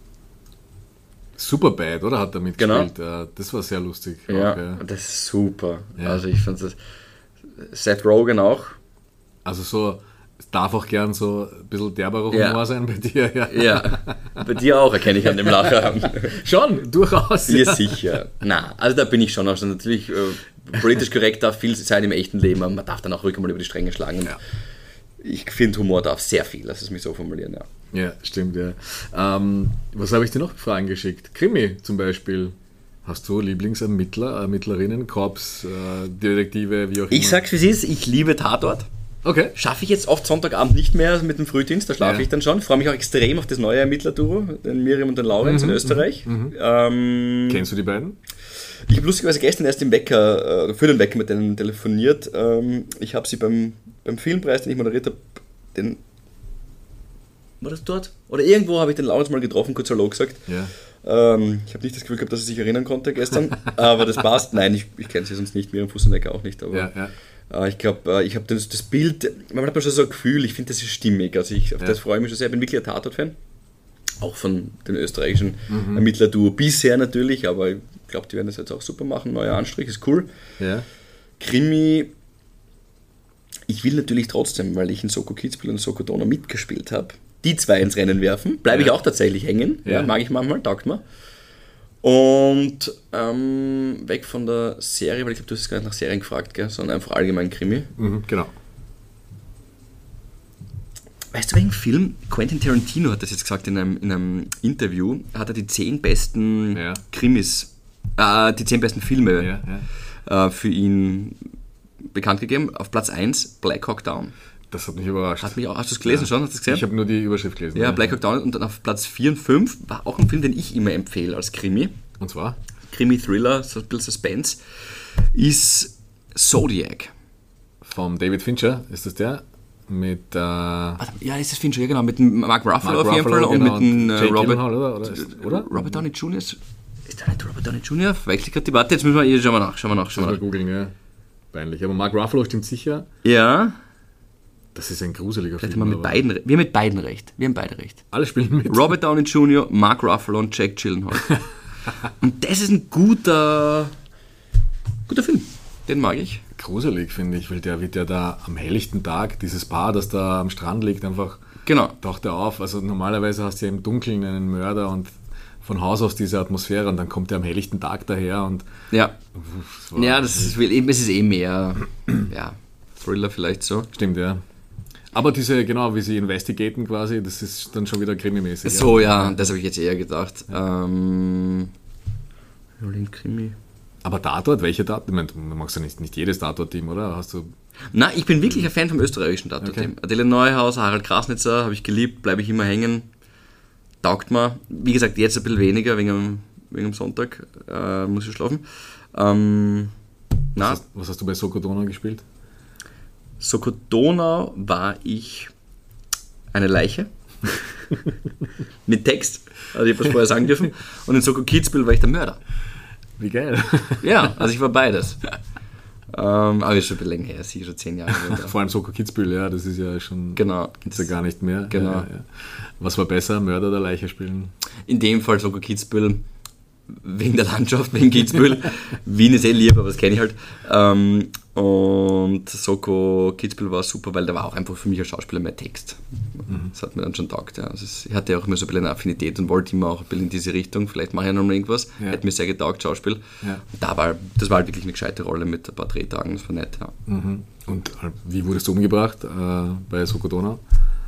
Superbad, oder? Hat er mitgespielt. Genau. Das war sehr lustig. Ja, auch, ja. Das ist super. Ja. Also ich fand das. Seth Rogen auch. Also so, es darf auch gern so ein bisschen derberer Humor ja. sein bei dir. Ja. ja, bei dir auch, erkenne ich an dem Lacher. Schon, durchaus. Ja, sicher. Na, also da bin ich schon auch schon natürlich äh, politisch korrekt, darf viel sein im echten Leben, aber man darf dann auch ruhig mal über die Stränge schlagen. Ja. Ich finde, Humor darf sehr viel, lass es mich so formulieren, ja. Ja, stimmt, ja. Ähm, was habe ich dir noch für Fragen geschickt? Krimi zum Beispiel. Hast du Lieblingsermittler, Ermittlerinnen, Korps, äh, Detektive, wie auch immer? Ich sag's wie es ist, ich liebe Tatort. Okay. Schaffe ich jetzt oft Sonntagabend nicht mehr mit dem Frühdienst, da schlafe ja. ich dann schon. Ich freue mich auch extrem auf das neue Ermittlerduo, den Miriam und den Laurenz mhm, in Österreich. Mhm. Ähm, Kennst du die beiden? Ich habe lustigerweise gestern erst im Wecker, äh, für den Wecker mit denen telefoniert. Ähm, ich habe sie beim, beim Filmpreis, den ich moderiert habe, den... War das dort? Oder irgendwo habe ich den Laurenz mal getroffen, kurz Hallo gesagt. Ja. Ähm, ich habe nicht das Gefühl gehabt, dass er sich erinnern konnte gestern, aber das passt. Nein, ich, ich kenne sie sonst nicht, Miriam Fussenegger auch nicht, aber ja, ja. äh, ich glaube, äh, ich habe das, das Bild, man hat man schon so ein Gefühl, ich finde, das ist stimmig, also ich, auf ja. das freue ich mich schon sehr, ich bin wirklich ein Tatort-Fan, auch von den österreichischen mhm. Ermittler-Duo bisher natürlich, aber ich glaube, die werden das jetzt auch super machen, neuer Anstrich, ist cool. Ja. Krimi, ich will natürlich trotzdem, weil ich in Soko Kitzbühel und Soko Donau mitgespielt habe, die zwei ins Rennen werfen. Bleibe ja. ich auch tatsächlich hängen. Ja. Ja, mag ich manchmal, taugt mir. Und ähm, weg von der Serie, weil ich glaube, du hast gar nicht nach Serien gefragt, gell, sondern einfach allgemein Krimi. Mhm, genau. Weißt du, welchen Film? Quentin Tarantino hat das jetzt gesagt in einem, in einem Interview, hat er die zehn besten ja. Krimis, äh, die zehn besten Filme ja, ja. Äh, für ihn bekannt gegeben. Auf Platz eins Black Hawk Down. Das hat mich überrascht. Hat mich auch, hast du es gelesen ja. schon? Hast du es gesehen? Ich habe nur die Überschrift gelesen. Ja, ja, Black Hawk Down. Und dann auf Platz vier und fünf war auch ein Film, den ich immer empfehle als Krimi. Und zwar? Krimi-Thriller, so ein bisschen Suspense, ist Zodiac. Vom David Fincher, ist das der? Mit, äh Ja, ist das Fincher, ja genau. Mit dem Mark Ruffalo auf jeden Fall und genau. mit dem äh, Robert... Oder? Oder, ist, oder? Robert Downey Junior Ist, ist da nicht Robert Downey Junior? Verwechsel ich gerade die Warte, jetzt müssen wir... Schauen wir nach, schauen wir nach. Schauen wir nach. Mal googeln, ja. Peinlich. Aber Mark Ruffalo stimmt sicher. Ja. Das ist ein gruseliger Film. Film. Mit beiden, wir haben mit beiden recht. Wir haben beide recht. Alle spielen mit. Robert Downey Junior, Mark Ruffalo und Jack Gyllenhaal. Und das ist ein guter, guter Film. Den mag ich. Gruselig, finde ich, weil der wird ja da am helllichten Tag, dieses Paar, das da am Strand liegt, einfach genau. taucht er auf. Also normalerweise hast du ja im Dunkeln einen Mörder und von Haus aus diese Atmosphäre und dann kommt er am helllichten Tag daher und... Ja, das ja, das ist, es ist eh mehr ja, Thriller vielleicht so. Stimmt, ja. Aber diese, genau, wie sie investigaten quasi, das ist dann schon wieder krimimäßig. So, ja, ja das habe ich jetzt eher gedacht. Ja. Ähm, Krimi. Aber Tatort, welche Tatort? Ich meine, du magst ja nicht, nicht jedes Tatort-Team, oder? Hast du... Nein, ich bin wirklich ein Fan vom österreichischen Tatort-Team. Okay. Adele Neuhaus, Harald Krasnitzer, habe ich geliebt, bleibe ich immer hängen. Taugt mir. Wie gesagt, jetzt ein bisschen weniger, wegen am, wegen am Sonntag äh, muss ich schlafen. Ähm, was, hast, was hast du bei Soko Donau gespielt? Soko Donau war ich eine Leiche. Mit Text, also ich habe das vorher sagen dürfen. Und in Soko Kitzbühel war ich der Mörder. Wie geil. Ja, also ich war beides. Ähm, aber ist schon ein bisschen länger her, sicher schon zehn Jahre. Vor allem Soko Kitzbühel, ja, das ist ja schon, genau. Gibt's ja gar nicht mehr. Genau. Ja, ja. Was war besser, Mörder oder Leiche spielen? In dem Fall Soko Kitzbühel, wegen der Landschaft, wegen Kitzbühel. Wien ist eh lieb, aber das kenne ich halt. Ähm, und Soko Kitzbühel war super, weil da war auch einfach für mich als Schauspieler mehr Text. Mhm. Das hat mir dann schon taugt. Ja. Also ich hatte auch immer so ein bisschen eine Affinität und wollte immer auch ein bisschen in diese Richtung. Vielleicht mache ich noch mal irgendwas. Ja. Hätte mir sehr getaugt, Schauspiel. Ja. Da war, das war halt wirklich eine gescheite Rolle mit ein paar Drehtagen. Das war nett. Ja. Mhm. Und wie wurdest du umgebracht äh, bei Soko Donau?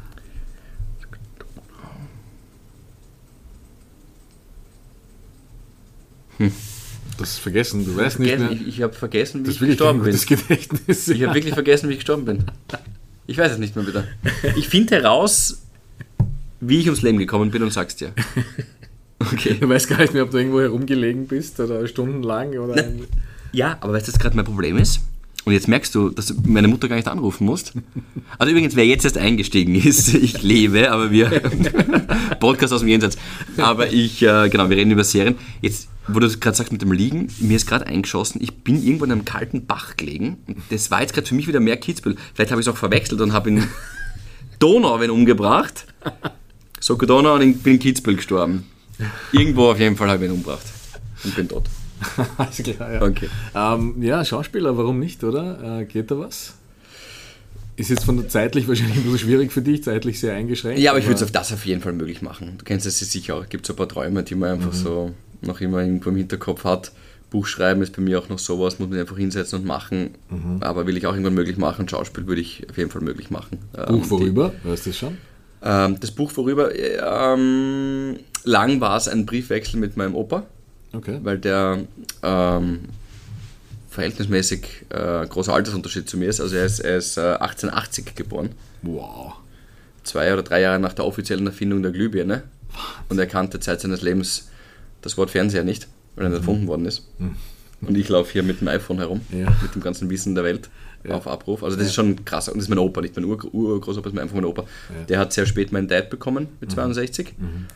Hm. Das ist vergessen, du weißt nicht mehr. Ich, ich habe vergessen, wie ich gestorben bin. Das Gedächtnis. Ich habe wirklich vergessen, wie ich gestorben bin. Ich weiß es nicht mehr wieder. Ich finde heraus, wie ich ums Leben gekommen bin und sag's dir. Okay. Du weißt gar nicht mehr, ob du irgendwo herumgelegen bist oder stundenlang oder... Na, ja, aber weißt du, was gerade mein Problem ist? Und jetzt merkst du, dass du meine Mutter gar nicht anrufen musst. Also übrigens, wer jetzt erst eingestiegen ist, ich lebe, aber wir... Podcast aus dem Jenseits. Aber ich, äh, genau, wir reden über Serien. Jetzt, wo du gerade sagst mit dem Liegen, mir ist gerade eingeschossen, ich bin irgendwo in einem kalten Bach gelegen. Und das war jetzt gerade für mich wieder mehr Kitzbühel. Vielleicht habe ich es auch verwechselt und habe in Donau wen umgebracht. Soko Donau und ich bin in Kitzbühel gestorben. Irgendwo auf jeden Fall habe ich ihn umgebracht. Und bin tot. Alles klar, ja. Okay. Ähm, ja, Schauspieler, warum nicht, oder? Äh, geht da was? Ist jetzt von der zeitlich wahrscheinlich ein bisschen schwierig für dich, zeitlich sehr eingeschränkt. Ja, aber ich würde es auf das auf jeden Fall möglich machen. Du kennst es sicher auch. Es gibt so ein paar Träume, die man einfach mhm. so noch immer irgendwo im Hinterkopf hat. Buch schreiben ist bei mir auch noch sowas, muss man einfach hinsetzen und machen. Mhm. Aber will ich auch irgendwann möglich machen. Schauspiel würde ich auf jeden Fall möglich machen. Buch ähm, worüber? Die, weißt du das schon? Ähm, das Buch worüber? Ähm, lang war es ein Briefwechsel mit meinem Opa. Okay. Weil der ähm, verhältnismäßig äh, großer Altersunterschied zu mir ist. Also er ist, er ist äh, achtzehnhundertachtzig geboren. Wow. Zwei oder drei Jahre nach der offiziellen Erfindung der Glühbirne. Und er kannte Zeit seines Lebens das Wort Fernseher nicht, weil er nicht erfunden worden ist. Mhm. Und ich laufe hier mit dem iPhone herum, ja. mit dem ganzen Wissen der Welt ja. auf Abruf. Also das ja. ist schon krass. Und das ist mein Opa, nicht mein Ur- Urgroßopa, das ist einfach mein Opa. Ja. Der hat sehr spät meinen Dad bekommen, mit zweiundsechzig. Mhm.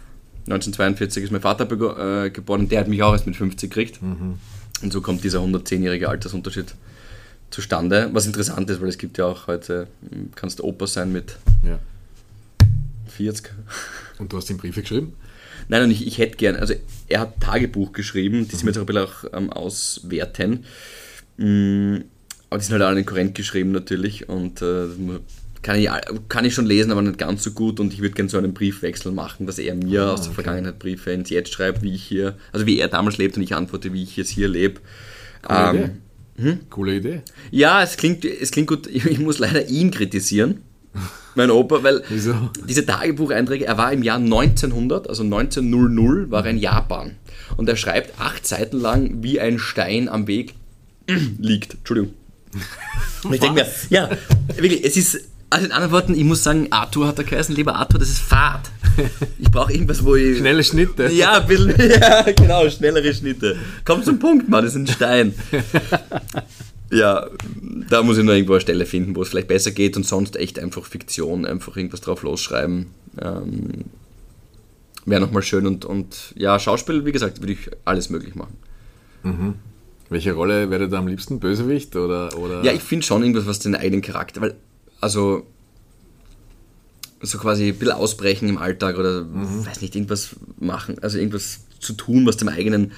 neunzehnhundertzweiundvierzig ist mein Vater bego- äh, geboren, der hat mich auch erst mit fünfzig gekriegt. Mhm. Und so kommt dieser hundertzehnjährige Altersunterschied zustande. Was interessant ist, weil es gibt ja auch heute, kannst du Opa sein mit ja. vierzig. Und du hast ihm Briefe geschrieben? Nein, und ich, ich hätte gern, also er hat Tagebuch geschrieben, die sind mir jetzt auch ein bisschen auch, ähm, auswerten. Mm, aber die sind halt alle korrekt geschrieben natürlich und äh, kann, ich, kann ich schon lesen, aber nicht ganz so gut und ich würde gerne so einen Briefwechsel machen, dass er mir ah, aus der okay. Vergangenheit Briefe ins Jetzt schreibt, wie ich hier, also wie er damals lebt und ich antworte, wie ich jetzt hier lebe. Coole ähm, Idee. Hm? Coole Idee. Ja, es klingt, es klingt gut, ich muss leider ihn kritisieren. Mein Opa, weil Wieso? Diese Tagebucheinträge, er war im Jahr neunzehnhundert, also neunzehnhundert war er in Japan und er schreibt acht Seiten lang, wie ein Stein am Weg liegt. Entschuldigung. Und ich denke mir, ja, wirklich, es ist, also in anderen Worten, ich muss sagen, Arthur hat er geheißen, lieber Arthur, das ist Fahrt. Ich brauche irgendwas, wo ich... Schnelle Schnitte. Ja, ein bisschen, ja, genau, schnellere Schnitte. Komm zum Punkt, Mann, das ist ein Stein. Ja, da muss ich nur irgendwo eine Stelle finden, wo es vielleicht besser geht und sonst echt einfach Fiktion, einfach irgendwas drauf losschreiben. Ähm, wäre nochmal schön und, und ja, Schauspiel, wie gesagt, würde ich alles möglich machen. Mhm. Welche Rolle wäre da am liebsten? Bösewicht oder... oder? Ja, ich finde schon irgendwas, was den eigenen Charakter, weil, also, so quasi ein bisschen ausbrechen im Alltag oder, mhm. weiß nicht, irgendwas machen, also irgendwas zu tun, was dem eigenen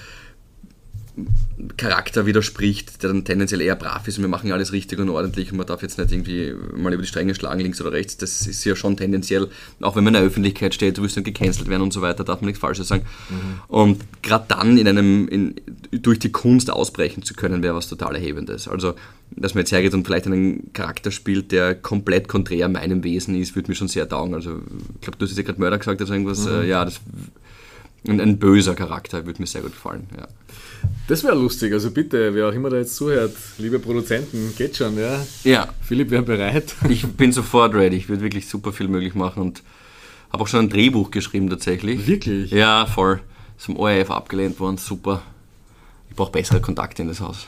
Charakter widerspricht, der dann tendenziell eher brav ist und wir machen ja alles richtig und ordentlich und man darf jetzt nicht irgendwie mal über die Stränge schlagen, links oder rechts, das ist ja schon tendenziell, auch wenn man in der Öffentlichkeit steht, du wirst dann gecancelt werden und so weiter, darf man nichts Falsches sagen. Mhm. Und gerade dann in einem, in, durch die Kunst ausbrechen zu können, wäre was total Erhebendes. Also, dass man jetzt hergeht und vielleicht einen Charakter spielt, der komplett konträr meinem Wesen ist, würde mir schon sehr taugen. Also, ich glaube, du hast ja gerade Mörder gesagt, also irgendwas, mhm. äh, ja, das, ein, ein böser Charakter würde mir sehr gut gefallen, ja. Das wäre lustig, also bitte, wer auch immer da jetzt zuhört, liebe Produzenten, geht schon, ja? Ja. Philipp wäre bereit. Ich bin sofort ready, ich würde wirklich super viel möglich machen und habe auch schon ein Drehbuch geschrieben tatsächlich. Wirklich? Ja, voll. Ist vom O R F abgelehnt worden, super. Ich brauche bessere Kontakte in das Haus.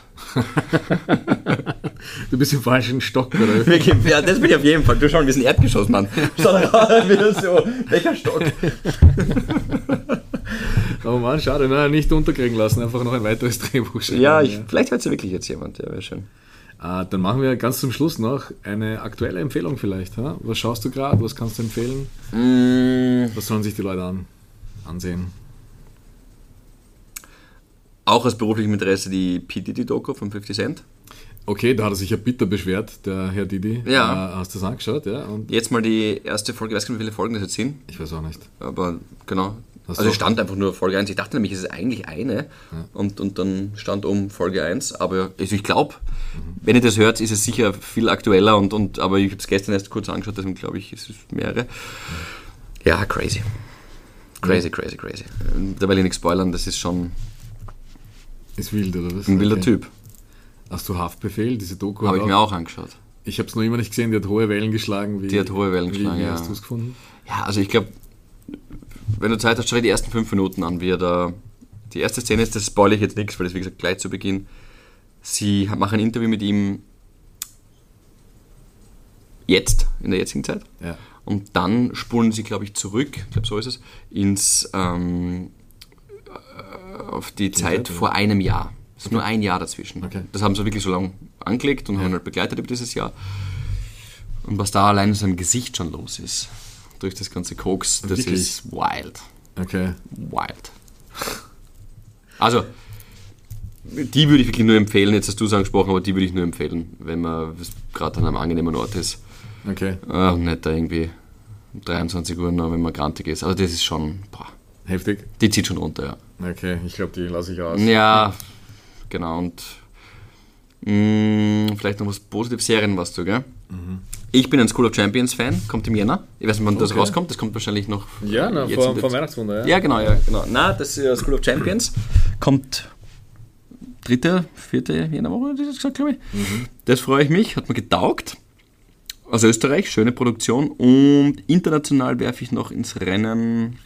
Du bist im falschen Stock, oder? Wirklich, ja, das bin ich auf jeden Fall. Du schau, wir sind Erdgeschoss, Mann. Schau da wieder so, welcher Stock? Aber Mann, schade, ne? Nicht unterkriegen lassen, einfach noch ein weiteres Drehbuch schreiben. Ja, ich, ja. Vielleicht hört es ja wirklich jetzt jemand, ja, wäre schön. Ah, dann machen wir ganz zum Schluss noch eine aktuelle Empfehlung vielleicht. Ha? Was schaust du gerade, was kannst du empfehlen? Mm. Was sollen sich die Leute an, ansehen? Auch aus beruflichem Interesse die P. Diddy-Doku von fifty Cent. Okay, da hat er sich ja bitter beschwert, der Herr Diddy. Ja. Äh, hast du das angeschaut? Ja, und jetzt mal die erste Folge, ich weiß gar nicht, wie viele Folgen das jetzt sind. Ich weiß auch nicht. Aber genau. Hast also es stand einfach nur Folge eins. Ich dachte nämlich, es ist eigentlich eine. Ja. Und, und dann stand um Folge eins. Aber also ich glaube, mhm. wenn ihr das hört, ist es sicher viel aktueller. Und, und, aber ich habe es gestern erst kurz angeschaut, deswegen glaube ich, es ist mehrere. Ja, crazy. Crazy, crazy, crazy. Da will ich nichts spoilern, das ist schon... Ist wild, oder was? Ein wilder okay. Typ. Hast du Haftbefehl, diese Doku? Habe ich mir auch angeschaut. Ich habe es noch immer nicht gesehen, die hat hohe Wellen geschlagen. Wie, die hat hohe Wellen geschlagen, wie, wie ja. hast du es gefunden? Ja, also ich glaube, wenn du Zeit hast, schau dir die ersten fünf Minuten an, wie er da... Die erste Szene ist, das spoilere ich jetzt nichts, weil das, wie gesagt, gleich zu Beginn. Sie machen ein Interview mit ihm jetzt, in der jetzigen Zeit. Ja. Und dann spulen sie, glaube ich, zurück, ich glaube, so ist es, ins... Ähm, auf die, die Zeit, Zeit vor einem Jahr. Es ist okay. Nur ein Jahr dazwischen. Okay. Das haben sie wirklich so lange angelegt und ja. haben halt begleitet über dieses Jahr. Und was da allein in seinem Gesicht schon los ist, durch das ganze Koks, das wirklich? Ist wild. Okay. Wild. Also, die würde ich wirklich nur empfehlen, jetzt hast du es angesprochen, aber die würde ich nur empfehlen, wenn man gerade an einem angenehmen Ort ist. Okay. Äh, und nicht da irgendwie um dreiundzwanzig Uhr noch, wenn man grantig ist. Also das ist schon... Boah. Heftig? Die zieht schon runter, ja. Okay, ich glaube, die lasse ich aus. Ja, genau. Und mh, vielleicht noch was Positives, Serien warst du, gell? Mhm. Ich bin ein School of Champions Fan, kommt im Jänner. Ich weiß nicht, wann das okay. rauskommt, das kommt wahrscheinlich noch... Ja, na, vor, vor Weihnachtswunder, ja. Ja, genau, ja, genau. Na, das ist School of Champions. Kommt dritte, vierte Jännerwoche, das gesagt, glaube ich. Mhm. Das freue ich mich, hat mir getaugt. Aus Österreich, schöne Produktion. Und international werfe ich noch ins Rennen...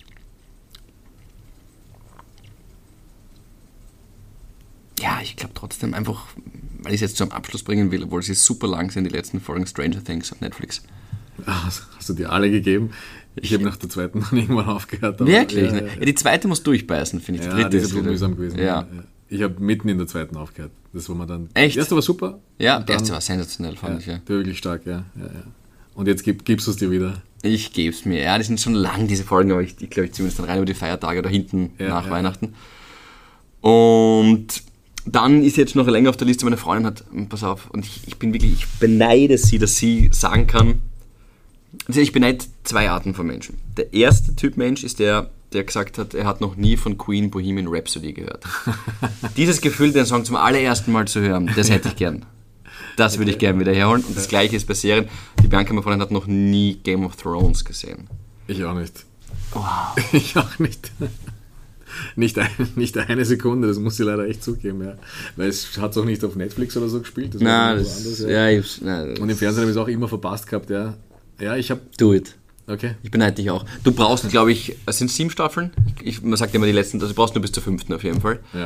Ja, ich glaube trotzdem einfach, weil ich es jetzt zum Abschluss bringen will, obwohl sie super lang sind, die letzten Folgen Stranger Things auf Netflix. Hast, hast du dir alle gegeben? Ich habe nach der zweiten dann irgendwann aufgehört. Aber, Wirklich? Ja, ne? Ja, die zweite muss durchbeißen, finde ich. Die ja, dritte das ist ist wieder mühsam gewesen. Ja. Ja. Ich habe mitten in der zweiten aufgehört. Das war mir dann. Echt? Die erste war super. Ja, und die erste dann- war sensationell, fand ja, ich. Ja. die war wirklich stark, ja. ja, ja. Und jetzt gib, gibst du es dir wieder. Ich gebe es mir. Ja, die sind schon lang, diese Folgen, aber ich, ich glaube, ich zumindest dann rein über die Feiertage oder hinten Ja, nach ja. Weihnachten. Und dann ist jetzt noch länger auf der Liste, meine Freundin hat, pass auf, und ich, ich bin wirklich, ich beneide sie, dass sie sagen kann, also ich beneide zwei Arten von Menschen. Der erste Typ Mensch ist der, der gesagt hat, er hat noch nie von Queen Bohemian Rhapsody gehört. Dieses Gefühl, den Song zum allerersten Mal zu hören, das hätte ich gern. Das würde ich gerne wieder herholen. Und das gleiche ist bei Serien. Die Bianca, meine Freundin, hat noch nie Game of Thrones gesehen. Ich auch nicht. Wow. Ich auch nicht. Nicht, ein, nicht eine Sekunde, das muss ich leider echt zugeben, ja. Weil es hat es auch nicht auf Netflix oder so gespielt. Das war Nein, irgendwo das, anders, ja, ich hab's, nein, Und im Fernsehen habe ich es auch immer verpasst gehabt, ja. Ja, ich habe. do it. Okay. Ich beneide dich auch. Du brauchst, glaube ich, es sind sieben Staffeln. Ich, man sagt immer die letzten, also du brauchst nur bis zur fünften auf jeden Fall. Ja.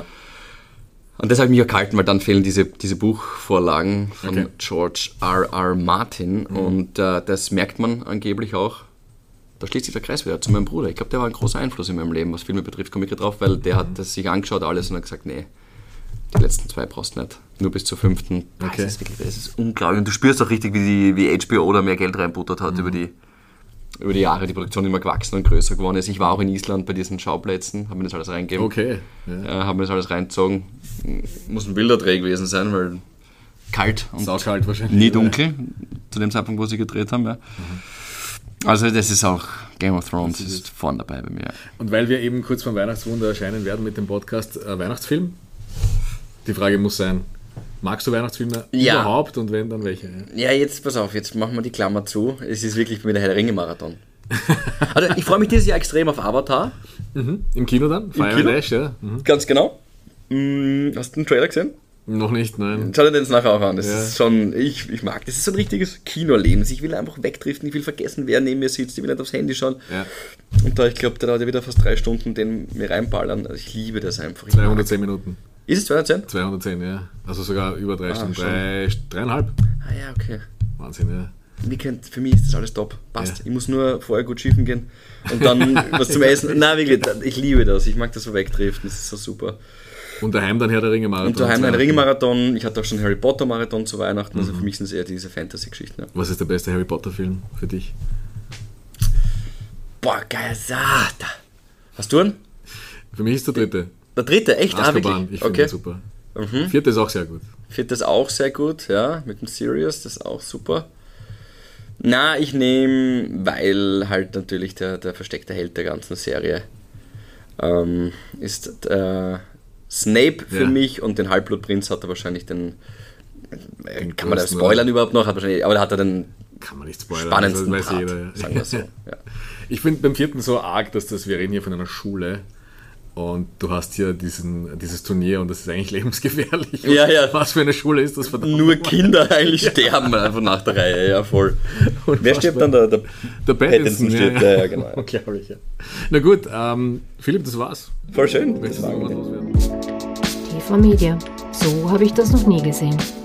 Und das habe ich mich auch gehalten, weil dann fehlen diese, diese Buchvorlagen von Okay. George R R. Martin. Mhm. Und äh, das merkt man angeblich auch. Da schließt sich der Kreis wieder zu meinem Bruder. Ich glaube, der war ein großer Einfluss in meinem Leben, was Filme betrifft, komme ich gerade drauf, weil der hat das sich angeschaut alles und hat gesagt, nee, die letzten zwei brauchst du nicht. Nur bis zur fünften. Okay. Das ist wirklich, das ist unglaublich. Und du spürst auch richtig, wie, die, wie H B O da mehr Geld reinbuttert hat mhm. über die über die Jahre, die Produktion immer gewachsen und größer geworden ist. Ich war auch in Island bei diesen Schauplätzen, habe mir das alles reingegeben. Okay. Ja. Äh, habe mir das alles reingezogen. Muss ein Bilderdreh gewesen sein, weil kalt und Saukalt wahrscheinlich. nie dunkel, zu dem Zeitpunkt, wo sie gedreht haben. Ja. Mhm. Also das ist auch, Game of Thrones ist, ist vorne dabei bei mir. Und weil wir eben kurz vor Weihnachtswunder erscheinen werden mit dem Podcast äh, Weihnachtsfilm, die Frage muss sein, magst du Weihnachtsfilme Ja. überhaupt und wenn, dann welche? Ja? Ja, jetzt pass auf, jetzt machen wir die Klammer zu. Es ist wirklich bei mir der Herr der Ringe-Marathon. Also ich freue mich dieses Jahr extrem auf Avatar. Mhm. Im Kino dann? Fire Kino? Dash, ja. Mhm. Ganz genau. Hm, hast du den Trailer gesehen? Noch nicht, nein. Schau dir den jetzt nachher auch an. Das Ja. ist schon, ich, ich mag das. ist so ein richtiges Kinoerleben. Ich will einfach wegdriften, ich will vergessen, wer neben mir sitzt, ich will nicht aufs Handy schauen. Ja. Und da, ich glaube, da hat er wieder fast drei Stunden den mir reinballern. Also ich liebe das einfach. Ich zweihundertzehn Minuten. mag- Ist es zweihundertzehn? zweihundertzehn, ja. Also sogar über drei Ah, Stunden. schon. Drei, dreieinhalb. Ah ja, okay. Wahnsinn, ja. Wie könnt, für mich ist das alles top. Passt. Ja. Ich muss nur vorher gut schiefen gehen und dann was zum Essen. Nein, wirklich, ich liebe das. Ich mag das so wegdriften. Das ist so super. Und daheim dann Herr der Ringe-Marathon. Und daheim ein zwei- Ringe-Marathon. Ich hatte auch schon Harry Potter-Marathon zu Weihnachten. Also für mich sind es eher diese Fantasy-Geschichten. Ja. Was ist der beste Harry Potter-Film für dich? Boah, geil. Ah, da. Hast du einen? Für mich ist der dritte. Der dritte, echt? Ah, Azkaban, wirklich? ich finde Okay. ihn super. Mhm. Vierte ist auch sehr gut. Viertes auch sehr gut, ja, mit dem Sirius, das ist auch super. Na, ich nehme, weil halt natürlich der, der versteckte Held der ganzen Serie ähm, ist äh, Snape für Ja. mich und den Halbblutprinz hat er wahrscheinlich den, äh, Den kann man das größten, spoilern oder? überhaupt noch, hat wahrscheinlich, aber da hat er den Kann man nicht spoilern. spannendsten das weiß Part, jeder. Ja. sagen wir so. Ja. Ich finde beim vierten so arg, dass das, wir reden hier von einer Schule und du hast hier diesen, dieses Turnier und das ist eigentlich lebensgefährlich. Ja, ja. Was für eine Schule ist das? Verdammt Nur nochmal? Kinder eigentlich sterben einfach nach der Reihe, ja voll. Wer stirbt dann? Der, der, Der Pattinson, Pattinson stirbt, ja, ja, genau. Unglaublich, ja. Na gut, ähm, Philipp, das war's. Voll schön. Möchtest du noch was loswerden? T V Media. So habe ich das noch nie gesehen.